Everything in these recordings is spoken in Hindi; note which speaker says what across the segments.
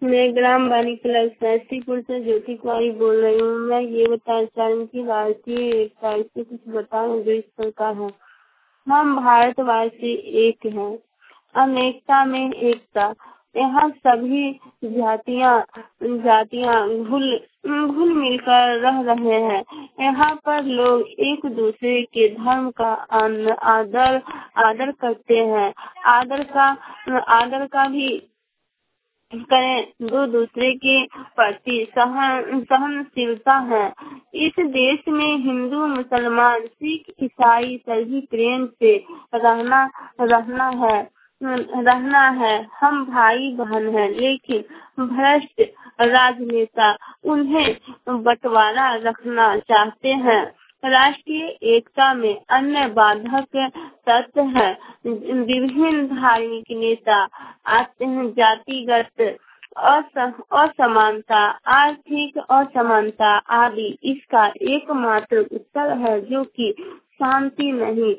Speaker 1: मैं ग्राम वाणी क्लब समस्तीपुर से ज्योति कुमारी बोल रही हूँ। मैं ये बताना चाह रही हूँ कि राष्ट्रीय एकता से कुछ बताना जो इस प्रकार है। हम भारतवासी एक हैं, अनेकता में एकता। यहाँ सभी जातियाँ घुल मिलकर रह रहे हैं। यहाँ पर लोग एक दूसरे के धर्म का आदर करते हैं। आदर का भी करें, दो दूसरे के प्रति सहनशीलता है। इस देश में हिंदू, मुसलमान, सिख, ईसाई सभी प्रेम से रहना है। हम भाई बहन हैं, लेकिन भ्रष्ट राजनेता उन्हें बंटवारा रखना चाहते हैं। राष्ट्रीय एकता में अन्य बाधक तत्व है। विभिन्न धार्मिक नेता आते हैं, जातिगत असमानता, आर्थिक असमानता आदि इसका एकमात्र उत्तर है, जो कि शांति नहीं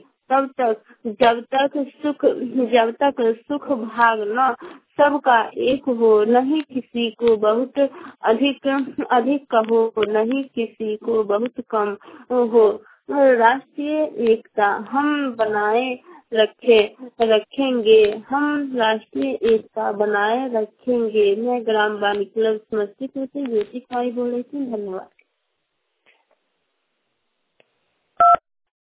Speaker 1: जब तक सुख भाग न सबका एक हो, नहीं किसी को बहुत अधिक कहो, नहीं किसी को बहुत कम हो। राष्ट्रीय एकता हम बनाए रखेंगे। हम राष्ट्रीय एकता बनाए रखेंगे। मैं ग्राम वाणी क्लब समस्तीपुर से ज्योति कुमारी बोल रही थी। धन्यवाद।